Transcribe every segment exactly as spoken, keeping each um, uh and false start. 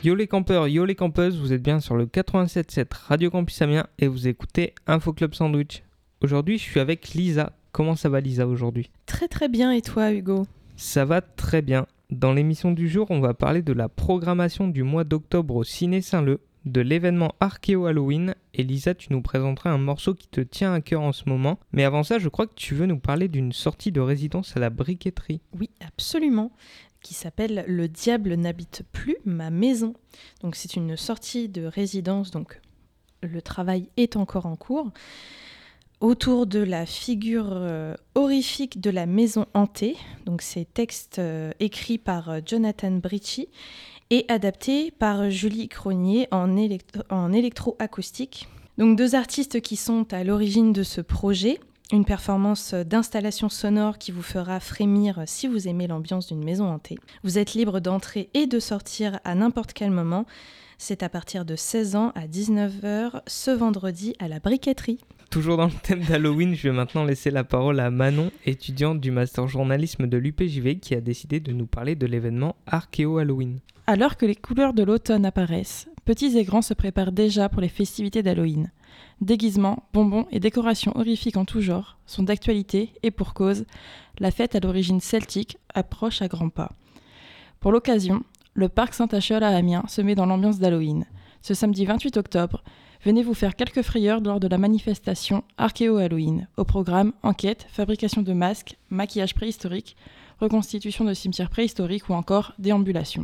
Yo les campeurs, yo les campeuses, vous êtes bien sur le quatre-vingt-sept virgule sept Radio Campus Amiens et vous écoutez Info Club Sandwich. Aujourd'hui, je suis avec Lisa. Comment ça va Lisa aujourd'hui ? Très très bien, et toi Hugo ? Ça va très bien. Dans l'émission du jour, on va parler de la programmation du mois d'octobre au Ciné Saint-Leu, de l'événement Archéo Halloween, et Lisa, tu nous présenteras un morceau qui te tient à cœur en ce moment. Mais avant ça, je crois que tu veux nous parler d'une sortie de résidence à la briqueterie. Oui, absolument, qui s'appelle « Le diable n'habite plus ma maison ». Donc c'est une sortie de résidence, donc le travail est encore en cours, autour de la figure euh, horrifique de la maison hantée. Donc c'est texte euh, écrit par euh, Jonathan Bricci et adapté par Julie Cronier en, électro- en électroacoustique. Donc deux artistes qui sont à l'origine de ce projet. Une performance d'installation sonore qui vous fera frémir si vous aimez l'ambiance d'une maison hantée. Vous êtes libre d'entrer et de sortir à n'importe quel moment. C'est à partir de seize ans à dix-neuf heures ce vendredi à la briqueterie. Toujours dans le thème d'Halloween, je vais maintenant laisser la parole à Manon, étudiante du master journalisme de l'U P J V, qui a décidé de nous parler de l'événement Archéo Halloween. Alors que les couleurs de l'automne apparaissent, petits et grands se préparent déjà pour les festivités d'Halloween. Déguisements, bonbons et décorations horrifiques en tout genre sont d'actualité et pour cause, la fête à l'origine celtique approche à grands pas. Pour l'occasion, le parc Saint-Acheul à Amiens se met dans l'ambiance d'Halloween. Ce samedi vingt-huit octobre, venez vous faire quelques frayeurs lors de la manifestation Archéo Halloween. Au programme, enquête, fabrication de masques, maquillage préhistorique, reconstitution de cimetières préhistoriques ou encore déambulation.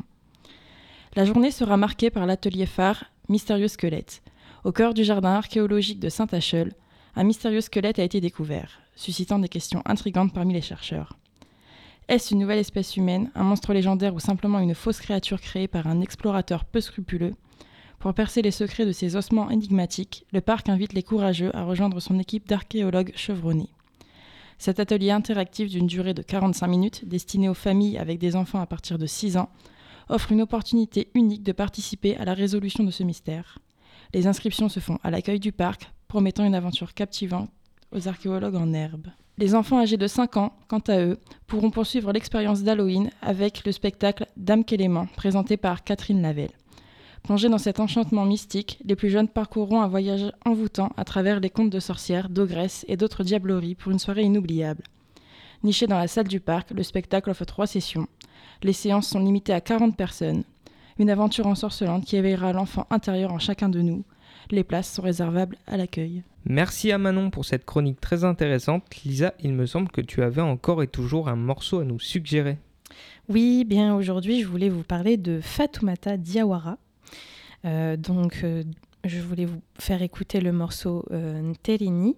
La journée sera marquée par l'atelier phare Mystérieux Squelette. Au cœur du jardin archéologique de Saint-Acheul, un mystérieux squelette a été découvert, suscitant des questions intrigantes parmi les chercheurs. Est-ce une nouvelle espèce humaine, un monstre légendaire ou simplement une fausse créature créée par un explorateur peu scrupuleux ? Pour percer les secrets de ces ossements énigmatiques, le parc invite les courageux à rejoindre son équipe d'archéologues chevronnés. Cet atelier interactif d'une durée de quarante-cinq minutes, destiné aux familles avec des enfants à partir de six ans, offre une opportunité unique de participer à la résolution de ce mystère. Les inscriptions se font à l'accueil du parc, promettant une aventure captivante aux archéologues en herbe. Les enfants âgés de cinq ans, quant à eux, pourront poursuivre l'expérience d'Halloween avec le spectacle Dame Kéléman, présenté par Catherine Lavelle. Plongés dans cet enchantement mystique, les plus jeunes parcourront un voyage envoûtant à travers les contes de sorcières, d'ogresses et d'autres diableries pour une soirée inoubliable. Niché dans la salle du parc, le spectacle offre trois sessions. Les séances sont limitées à quarante personnes. Une aventure ensorcelante qui éveillera l'enfant intérieur en chacun de nous. Les places sont réservables à l'accueil. Merci à Manon pour cette chronique très intéressante. Lisa, il me semble que tu avais encore et toujours un morceau à nous suggérer. Oui, bien aujourd'hui, je voulais vous parler de Fatoumata Diawara. Euh, donc, euh, je voulais vous faire écouter le morceau euh, Nterini,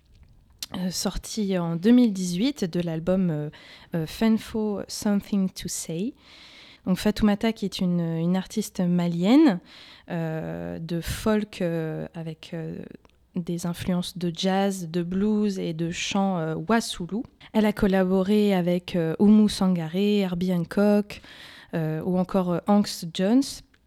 euh, sorti en deux mille dix-huit de l'album euh, euh, Fanfo Something to Say. Donc Fatoumata, qui est une, une artiste malienne euh, de folk euh, avec euh, des influences de jazz, de blues et de chant euh, wassoulou. Elle a collaboré avec euh, Oumou Sangaré, Herbie Hancock euh, ou encore euh, Hanks Jones.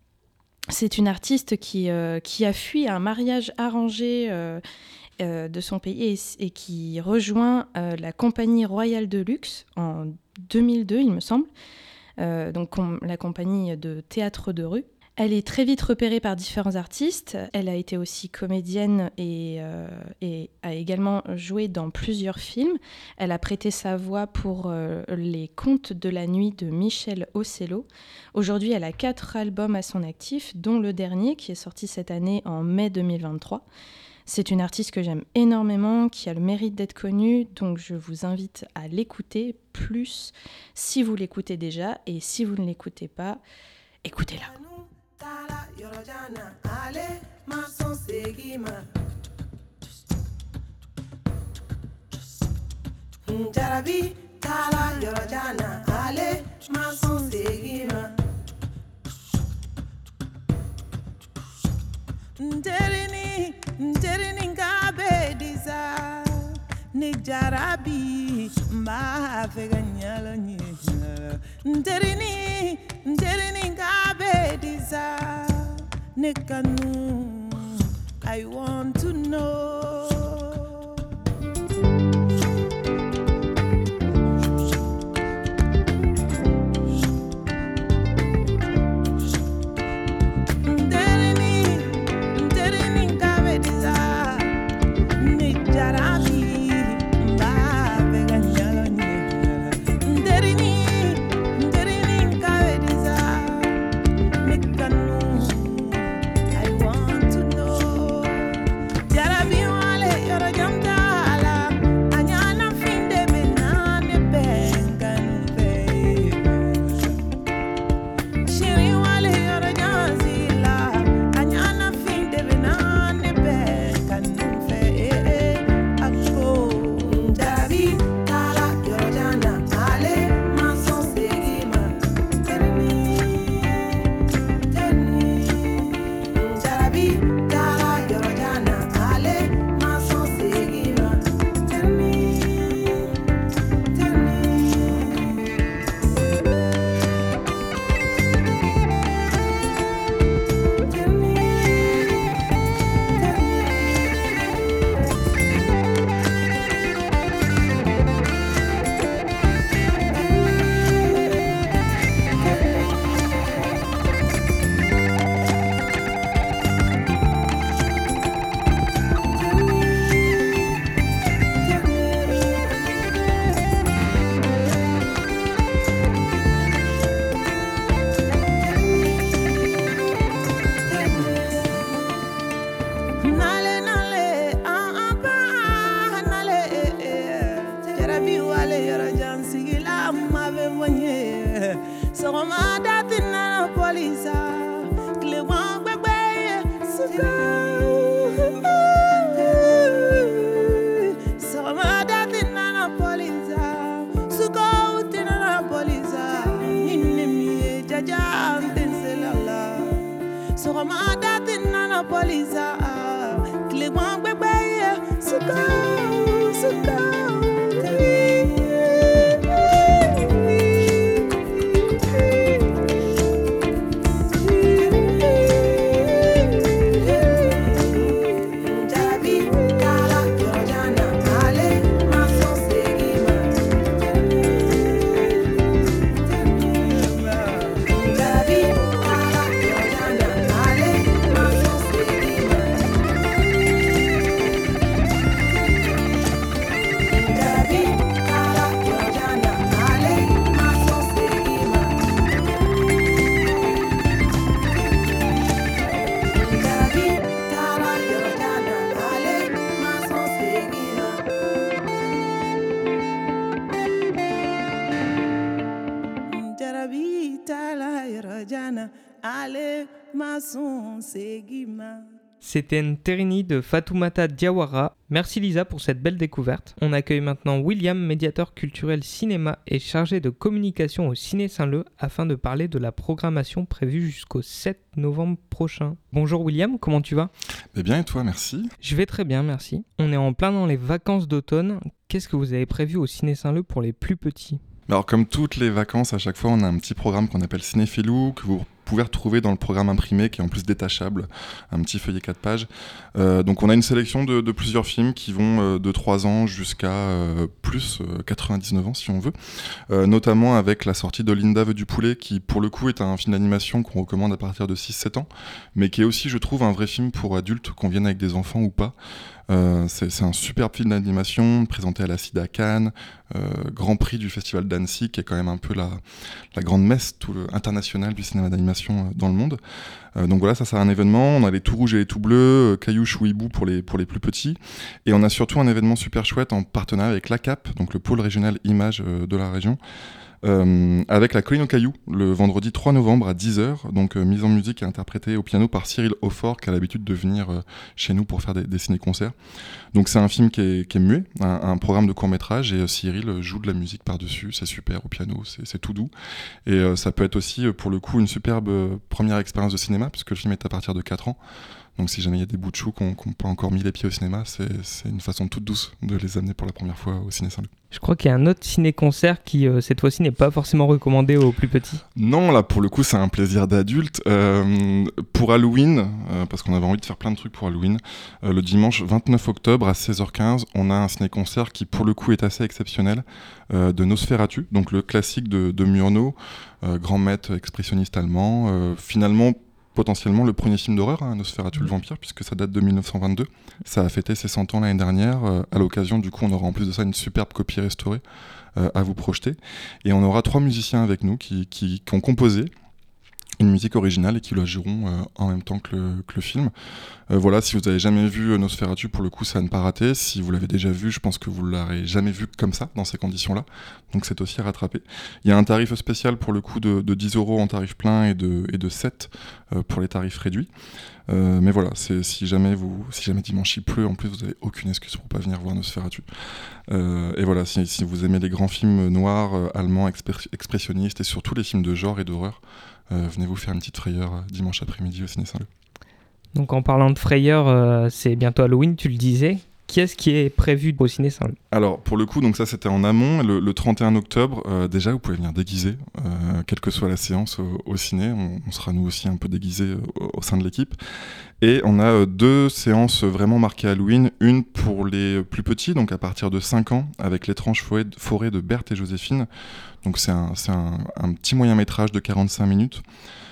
C'est une artiste qui, euh, qui a fui un mariage arrangé euh, euh, de son pays et, et qui rejoint euh, la compagnie royale de luxe en deux mille deux, il me semble. Euh, donc com- la compagnie de théâtre de rue. Elle est très vite repérée par différents artistes. Elle a été aussi comédienne et, euh, et a également joué dans plusieurs films. Elle a prêté sa voix pour euh, les Contes de la nuit de Michel Ocello. Aujourd'hui, elle a quatre albums à son actif, dont le dernier qui est sorti cette année en mai deux mille vingt-trois. C'est une artiste que j'aime énormément, qui a le mérite d'être connue, donc je vous invite à l'écouter plus si vous l'écoutez déjà, et si vous ne l'écoutez pas, écoutez-la. Nterini, nterini ngabe diza, ni jarabi mba fega nyala nyala. Nterini, nterini ngabe diza, ni kanu. I want to know. Soromada Tina Polisa, Clewan Bebe, Suka. Soromada Tina Polisa, Suka Tina Polisa, Inimi Jaja Tenselala. Soromada Tina Polisa, Clewan Bebe, Suka, Suka. C'était Nterini de Fatoumata Diawara. Merci Lisa pour cette belle découverte. On accueille maintenant William, médiateur culturel cinéma et chargé de communication au Ciné Saint-Leu afin de parler de la programmation prévue jusqu'au sept novembre prochain. Bonjour William, comment tu vas ? Eh bien et toi, merci. Je vais très bien, merci. On est en plein dans les vacances d'automne. Qu'est-ce que vous avez prévu au Ciné Saint-Leu pour les plus petits ? Alors comme toutes les vacances, à chaque fois on a un petit programme qu'on appelle Cinéphilou, que vous pouvez retrouver dans le programme imprimé qui est en plus détachable, un petit feuillet quatre pages. Euh, donc on a une sélection de, de plusieurs films qui vont euh, de trois ans jusqu'à euh, plus euh, quatre-vingt-dix-neuf ans si on veut, euh, notamment avec la sortie de Linda veut du poulet qui pour le coup est un film d'animation qu'on recommande à partir de six sept ans, mais qui est aussi je trouve un vrai film pour adultes, qu'on vienne avec des enfants ou pas. Euh, c'est, c'est un superbe film d'animation présenté à la C I D A Cannes, euh, Grand Prix du Festival d'Annecy qui est quand même un peu la, la grande messe tout le, internationale du cinéma d'animation dans le monde. Euh, donc voilà, ça c'est un événement. On a les tout rouges et les tout bleus, euh, Caillou, Chou, Hibou pour les, pour les plus petits. Et on a surtout un événement super chouette en partenariat avec l'A C A P, donc le pôle régional image euh, de la région. Euh, avec la Colline aux Cailloux, le vendredi trois novembre à dix heures, donc euh, mise en musique et interprétée au piano par Cyril Aufort, qui a l'habitude de venir euh, chez nous pour faire des, des ciné-concerts. Donc c'est un film qui est, qui est muet, un, un programme de court-métrage, et euh, Cyril joue de la musique par-dessus, c'est super au piano, c'est, c'est tout doux. Et euh, ça peut être aussi, pour le coup, une superbe euh, première expérience de cinéma, puisque le film est à partir de quatre ans. Donc si jamais il y a des bouts de chou qui n'ont pas encore mis les pieds au cinéma, c'est, c'est une façon toute douce de les amener pour la première fois au Ciné Saint-Leu. Je crois qu'il y a un autre ciné-concert qui, euh, cette fois-ci, n'est pas forcément recommandé aux plus petits. Non, là, pour le coup, c'est un plaisir d'adulte. Euh, pour Halloween, euh, parce qu'on avait envie de faire plein de trucs pour Halloween, euh, le dimanche vingt-neuf octobre à seize heures quinze, on a un ciné-concert qui, pour le coup, est assez exceptionnel, euh, de Nosferatu, donc le classique de, de Murnau, euh, grand maître expressionniste allemand, euh, finalement, potentiellement le premier film d'horreur, hein, Nosferatu le vampire, puisque ça date de dix-neuf cent vingt-deux. Ça a fêté ses cent ans l'année dernière. Euh, à l'occasion, du coup, on aura en plus de ça une superbe copie restaurée euh, à vous projeter. Et on aura trois musiciens avec nous qui, qui, qui ont composé une musique originale et qui la joueront euh, en même temps que le, que le film. Euh, voilà, si vous n'avez jamais vu Nosferatu, pour le coup, ça à ne pas rater. Si vous l'avez déjà vu, je pense que vous ne l'aurez jamais vu comme ça, dans ces conditions-là. Donc c'est aussi à rattraper. Il y a un tarif spécial pour le coup de, de dix euros en tarif plein et de, et de sept euh, pour les tarifs réduits. Euh, mais voilà, c'est, si, jamais vous, si jamais dimanche il pleut, en plus vous n'avez aucune excuse pour ne pas venir voir Nosferatu. Euh, et voilà, si, si vous aimez les grands films noirs, euh, allemands, expr- expressionnistes et surtout les films de genre et d'horreur, euh, venez vous faire une petite frayeur euh, dimanche après-midi au Ciné Saint-Leu. Donc en parlant de frayeur, euh, c'est bientôt Halloween, tu le disais. Qui est-ce qui est prévu au Ciné Saint-Leu ? Alors pour le coup, donc ça c'était en amont, le, le trente et un octobre, euh, déjà vous pouvez venir déguisé, euh, quelle que soit la séance au, au ciné, on, on sera nous aussi un peu déguisés au, au sein de l'équipe. Et on a euh, deux séances vraiment marquées Halloween, une pour les plus petits, donc à partir de cinq ans, avec l'étrange forêt, forêt de Berthe et Joséphine. Donc c'est un, c'est un, un petit moyen métrage de quarante-cinq minutes.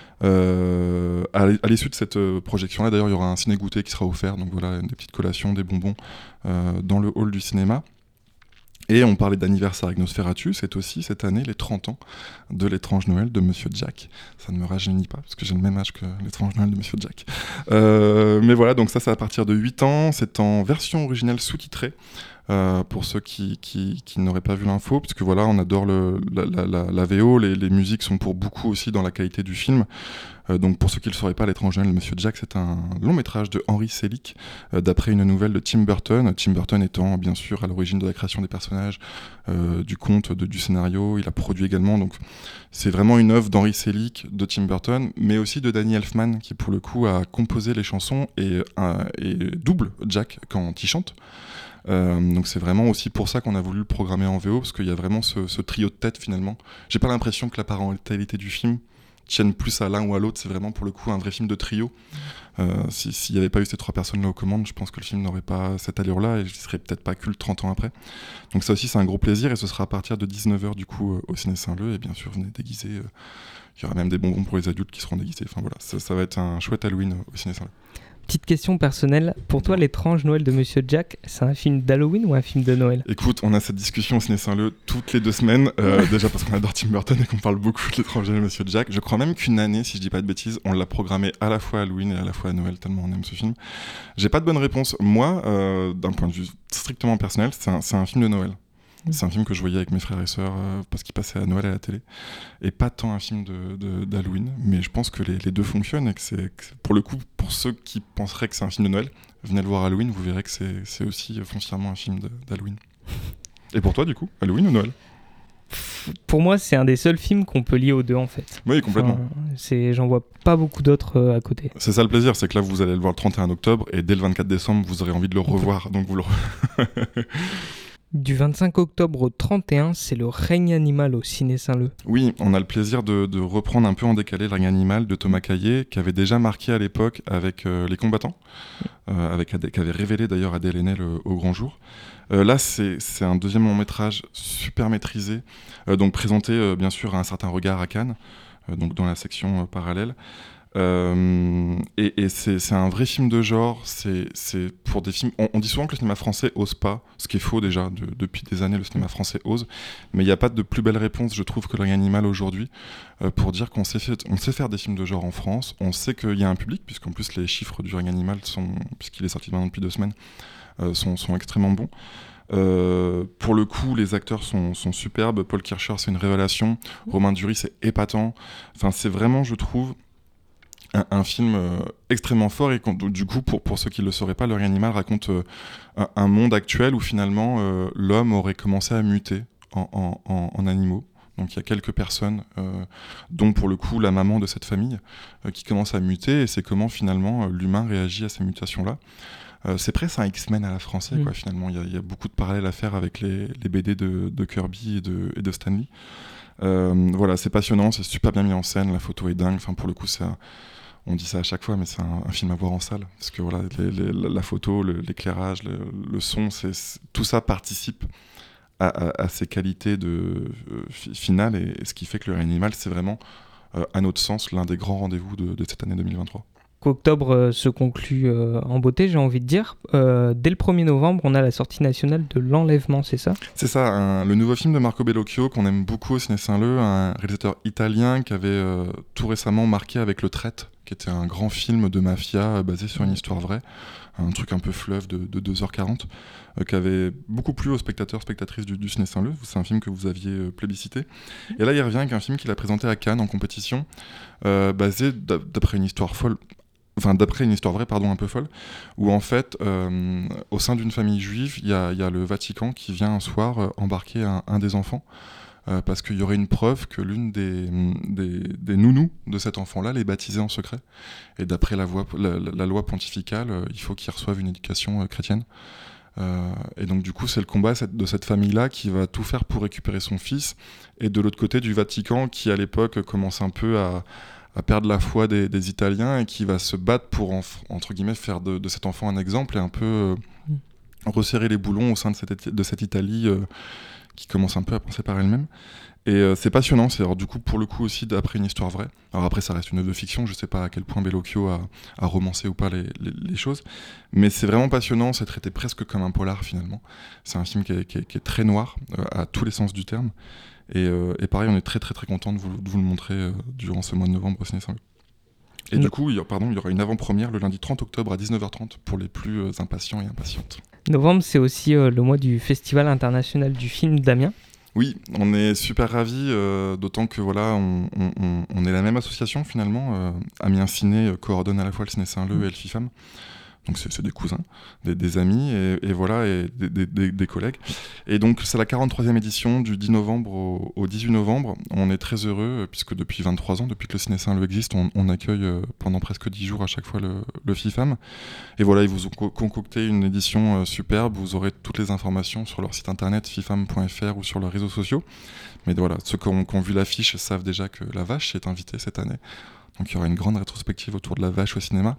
Euh, à l'issue de cette projection-là, d'ailleurs, il y aura un ciné-goûter qui sera offert, donc voilà, des petites collations, des bonbons euh, dans le hall du cinéma. Et on parlait d'anniversaire avec Nosferatu, c'est aussi cette année les trente ans de l'étrange Noël de Monsieur Jack. Ça ne me rajeunit pas, parce que j'ai le même âge que l'étrange Noël de Monsieur Jack. Euh, mais voilà, donc ça c'est à partir de huit ans, c'est en version originale sous-titrée. euh, pour ceux qui, qui, qui n'auraient pas vu l'info, parce que voilà, on adore le, la, la, la, la V O, les, les musiques sont pour beaucoup aussi dans la qualité du film. Euh, donc pour ceux qui ne le sauraient pas, L'étrange Noël de Monsieur Jack, c'est un long métrage de Henry Selick, euh, d'après une nouvelle de Tim Burton. Tim Burton étant bien sûr à l'origine de la création des personnages, euh, du conte, de, du scénario, il a produit également, donc c'est vraiment une œuvre d'Henry Selick, de Tim Burton, mais aussi de Danny Elfman, qui pour le coup a composé les chansons et, euh, et double Jack quand il chante. Euh, donc c'est vraiment aussi pour ça qu'on a voulu le programmer en V O, parce qu'il y a vraiment ce, ce trio de tête finalement. J'ai pas l'impression que la parentalité du film tienne plus à l'un ou à l'autre, c'est vraiment pour le coup un vrai film de trio. Euh, si, s'il n'y avait pas eu ces trois personnes là aux commandes, je pense que le film n'aurait pas cette allure-là et je serais peut-être pas culte trente ans après. Donc ça aussi c'est un gros plaisir, et ce sera à partir de dix-neuf heures du coup euh, au Ciné Saint-Leu, et bien sûr venez déguiser, euh, il y aura même des bonbons pour les adultes qui seront déguisés, enfin voilà, ça, ça va être un chouette Halloween euh, au Ciné Saint-Leu. Petite question personnelle, pour toi L'étrange Noël de Monsieur Jack, c'est un film d'Halloween ou un film de Noël ? Écoute, on a cette discussion au Ciné Saint-Leu toutes les deux semaines, euh, déjà parce qu'on adore Tim Burton et qu'on parle beaucoup de L'étrange Noël de Monsieur Jack. Je crois même qu'une année, si je dis pas de bêtises, on l'a programmé à la fois à Halloween et à la fois à Noël, tellement on aime ce film. J'ai pas de bonne réponse. Moi, euh, d'un point de vue strictement personnel, c'est un, c'est un film de Noël. C'est un film que je voyais avec mes frères et sœurs euh, parce qu'il passait à Noël à la télé, et pas tant un film de, de, d'Halloween, mais je pense que les, les deux fonctionnent et que c'est, que c'est, pour le coup, pour ceux qui penseraient que c'est un film de Noël, venez le voir à Halloween, vous verrez que c'est, c'est aussi foncièrement un film de, d'Halloween. Et pour toi du coup, Halloween ou Noël ? Pour moi, c'est un des seuls films qu'on peut lier aux deux en fait. Oui, complètement. Enfin, c'est, j'en vois pas beaucoup d'autres euh, à côté. C'est ça le plaisir, c'est que là vous allez le voir le trente et un octobre et dès le vingt-quatre décembre vous aurez envie de le revoir, donc vous le re- Du vingt-cinq octobre au trente et un, c'est le règne animal au Ciné Saint-Leu. Oui, on a le plaisir de, de reprendre un peu en décalé le règne animal de Thomas Caillet, qui avait déjà marqué à l'époque avec euh, Les Combattants, euh, avec Adé, qui avait révélé d'ailleurs Adèle Haenel euh, au grand jour. Euh, là, c'est, c'est un deuxième long métrage super maîtrisé, euh, donc présenté euh, bien sûr à Un certain regard à Cannes, euh, donc dans la section euh, parallèle. Euh, et et c'est, c'est un vrai film de genre. C'est, c'est pour des films. On, on dit souvent que le cinéma français ose pas, ce qui est faux déjà. De, depuis des années, le cinéma français ose, mais il n'y a pas de plus belle réponse, je trouve, que Le Règne Animal aujourd'hui, euh, pour dire qu'on sait, fait, on sait faire des films de genre en France. On sait qu'il y a un public, puisqu'en plus les chiffres du Règne Animal sont, puisqu'il est sorti maintenant depuis deux semaines, euh, sont, sont extrêmement bons. Euh, pour le coup, les acteurs sont, sont superbes. Paul Kircher, c'est une révélation. Romain Duris, c'est épatant. Enfin, c'est vraiment, je trouve, Un, un film euh, extrêmement fort, et du coup pour, pour ceux qui ne le sauraient pas, Le Règne Animal raconte euh, un, un monde actuel où finalement euh, l'homme aurait commencé à muter en, en, en, en animaux. Donc il y a quelques personnes, euh, dont pour le coup la maman de cette famille, euh, qui commence à muter, et c'est comment finalement euh, l'humain réagit à ces mutations-là. Euh, c'est presque un X-Men à la française, mmh. quoi, finalement. Il y, y a beaucoup de parallèles à faire avec les, les B D de, de Kirby et de, et de Stan Lee. Euh, voilà, c'est passionnant, c'est super bien mis en scène, la photo est dingue. Enfin, pour le coup, c'est un, on dit ça à chaque fois, mais c'est un, un film à voir en salle, parce que voilà, les, les, la photo, le, l'éclairage, le, le son, c'est, c'est, tout ça participe à, à, à ces qualités de, euh, finales, et, et ce qui fait que Le Règne Animal, c'est vraiment, euh, à notre sens, l'un des grands rendez-vous de, de cette année deux mille vingt-trois. Octobre euh, se conclut euh, en beauté, j'ai envie de dire. Euh, dès le premier novembre, on a la sortie nationale de L'Enlèvement, c'est ça ? C'est ça, un, le nouveau film de Marco Bellocchio, qu'on aime beaucoup au Ciné Saint-Leu, un réalisateur italien qui avait euh, tout récemment marqué avec Le Traître, qui était un grand film de mafia euh, basé sur une histoire vraie, un truc un peu fleuve de, de deux heures quarante, euh, qui avait beaucoup plu aux spectateurs, spectatrices du, du Ciné Saint-Leu. C'est un film que vous aviez euh, plébiscité. Et là, il revient avec un film qu'il a présenté à Cannes en compétition, euh, basé d'après une histoire folle. Enfin, d'après une histoire vraie, pardon, un peu folle, où en fait, euh, au sein d'une famille juive, il y a, y a le Vatican qui vient un soir euh, embarquer un, un des enfants, euh, parce qu'il y aurait une preuve que l'une des, des, des nounous de cet enfant-là l'est baptisée en secret. Et d'après la, voie, la, la loi pontificale, euh, il faut qu'il reçoive une éducation euh, chrétienne. Euh, et donc du coup, c'est le combat cette, de cette famille-là qui va tout faire pour récupérer son fils, et de l'autre côté du Vatican qui, à l'époque, commence un peu à... à perdre la foi des, des Italiens, et qui va se battre pour, en, entre guillemets, faire de, de cet enfant un exemple, et un peu euh, mm. resserrer les boulons au sein de cette, de cette Italie euh, qui commence un peu à penser par elle-même. Et euh, c'est passionnant, c'est alors, du coup pour le coup aussi d'après une histoire vraie. Alors après ça reste une œuvre de fiction, je sais pas à quel point Bellocchio a, a romancé ou pas les, les, les choses, mais c'est vraiment passionnant, c'est traité presque comme un polar finalement. C'est un film qui est, qui est, qui est très noir, euh, à tous les sens du terme. Et, euh, et pareil, on est très très très content de vous, de vous le montrer euh, durant ce mois de novembre au Ciné Saint-Leu. Et mmh. du coup, il y, a, pardon, il y aura une avant-première le lundi trente octobre à dix-neuf heures trente pour les plus euh, impatients et impatientes. Novembre, c'est aussi euh, le mois du Festival international du film d'Amiens. Oui, on est super ravis, euh, d'autant que voilà, on, on, on est la même association finalement. Euh, Amiens Ciné euh, coordonne à la fois le Ciné Saint-Leu et le FIFAM. Donc c'est, c'est des cousins, des, des amis et, et voilà, et des, des, des, des collègues. Et donc c'est la quarante-troisième édition du dix novembre au, au dix-huit novembre. On est très heureux puisque depuis vingt-trois ans, depuis que le Ciné Saint-Leu existe, on, on accueille euh, pendant presque dix jours à chaque fois le, le FIFAM. Et voilà, ils vous ont co- concocté une édition euh, superbe. Vous aurez toutes les informations sur leur site internet fifam point f r ou sur leurs réseaux sociaux. Mais voilà, ceux qui ont, qui ont vu l'affiche savent déjà que La Vache est invitée cette année. Donc il y aura une grande rétrospective autour de La Vache au cinéma.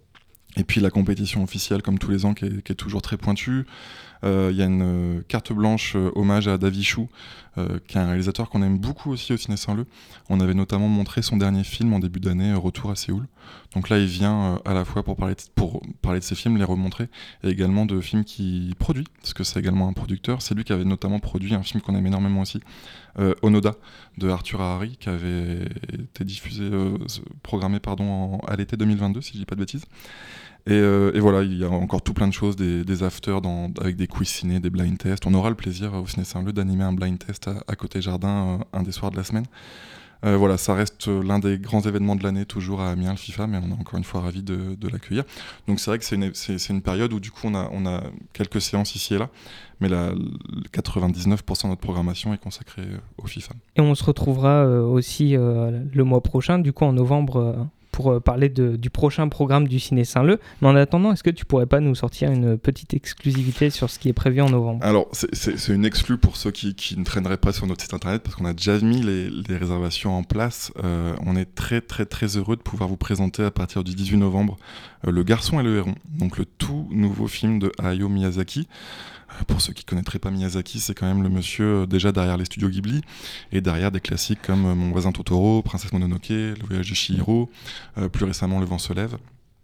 Et puis la compétition officielle, comme tous les ans, qui est, qui est toujours très pointue. Il euh, y a une euh, carte blanche euh, hommage à David Chou, euh, qui est un réalisateur qu'on aime beaucoup aussi au Ciné Saint-Leu. On avait notamment montré son dernier film en début d'année, Retour à Séoul. Donc là, il vient euh, à la fois pour parler, de, pour parler de ses films, les remontrer, et également de films qu'il produit, parce que c'est également un producteur. C'est lui qui avait notamment produit un film qu'on aime énormément aussi, euh, Onoda, de Arthur Harari, qui avait été diffusé, euh, programmé pardon, en, à l'été deux mille vingt-deux, si je dis pas de bêtises. Et, euh, et voilà, il y a encore tout plein de choses, des, des afters dans, avec des quiz ciné, des blind tests. On aura le plaisir au Ciné Saint-Leu d'animer un blind test à, à Côté Jardin euh, un des soirs de la semaine. Euh, voilà, ça reste l'un des grands événements de l'année, toujours à Amiens, le FIFA, mais on est encore une fois ravis de, de l'accueillir. Donc c'est vrai que c'est une, c'est, c'est une période où du coup on a, on a quelques séances ici et là, mais la, quatre-vingt-dix-neuf pour cent de notre programmation est consacrée au FIFA. Et on se retrouvera euh, aussi euh, le mois prochain, du coup en novembre, euh, pour parler de, du prochain programme du Ciné Saint-Leu. Mais en attendant, est-ce que tu pourrais pas nous sortir une petite exclusivité sur ce qui est prévu en novembre ? Alors, c'est, c'est, c'est une exclue pour ceux qui, qui ne traîneraient pas sur notre site internet, parce qu'on a déjà mis les, les réservations en place. Euh, on est très très très heureux de pouvoir vous présenter à partir du dix-huit novembre euh, Le Garçon et le Héron, donc le tout nouveau film de Hayao Miyazaki. Pour ceux qui ne connaîtraient pas Miyazaki, c'est quand même le monsieur euh, déjà derrière les studios Ghibli et derrière des classiques comme euh, Mon voisin Totoro, Princesse Mononoke, Le voyage de Chihiro, euh, plus récemment Le vent se lève.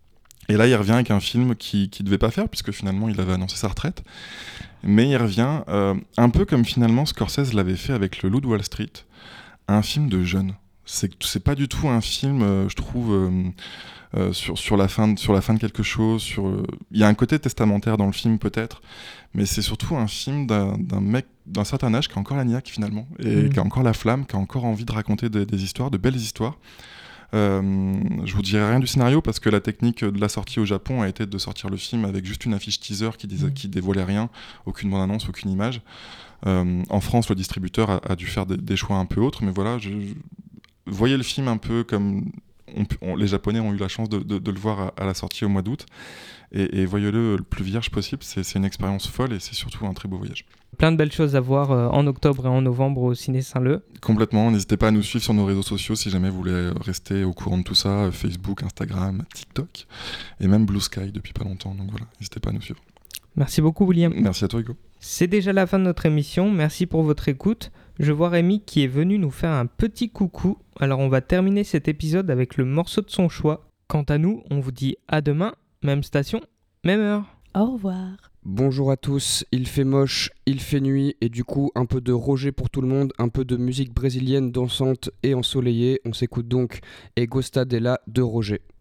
Et là, il revient avec un film qu'il ne devait pas faire, puisque finalement, il avait annoncé sa retraite. Mais il revient euh, un peu comme finalement Scorsese l'avait fait avec Le Loup de Wall Street, un film de jeunes. C'est, c'est pas du tout un film, euh, je trouve... Euh, Euh, sur, sur, la fin de, sur la fin de quelque chose. Sur, euh... Il y a un côté testamentaire dans le film peut-être, mais c'est surtout un film d'un, d'un mec d'un certain âge qui a encore la niaque finalement, et mmh. qui a encore la flamme, qui a encore envie de raconter des, des histoires, de belles histoires. Euh, je vous dirai rien du scénario parce que la technique de la sortie au Japon a été de sortir le film avec juste une affiche teaser qui, disait, mmh. qui dévoilait rien, aucune bande-annonce, aucune image. Euh, en France, le distributeur a, a dû faire des, des choix un peu autres, mais voilà, je, je... voyez le film un peu comme... On, on, les Japonais ont eu la chance de, de, de le voir à, à la sortie au mois d'août et, et voyez-le le plus vierge possible, c'est, c'est une expérience folle et c'est surtout un très beau voyage. Plein de belles choses à voir euh, en octobre et en novembre au Ciné Saint-Leu. Complètement, n'hésitez pas à nous suivre sur nos réseaux sociaux si jamais vous voulez rester au courant de tout ça, Facebook, Instagram, TikTok et même Blue Sky depuis pas longtemps, donc voilà, n'hésitez pas à nous suivre. Merci beaucoup William. Merci à toi Hugo. C'est déjà la fin de notre émission, merci pour votre écoute. Je vois Rémi qui est venu nous faire un petit coucou, alors on va terminer cet épisode avec le morceau de son choix. Quant à nous, on vous dit à demain, même station, même heure. Au revoir. Bonjour à tous, il fait moche, il fait nuit et du coup un peu de Roger pour tout le monde, un peu de musique brésilienne dansante et ensoleillée. On s'écoute donc E Gosta Dela de Roger.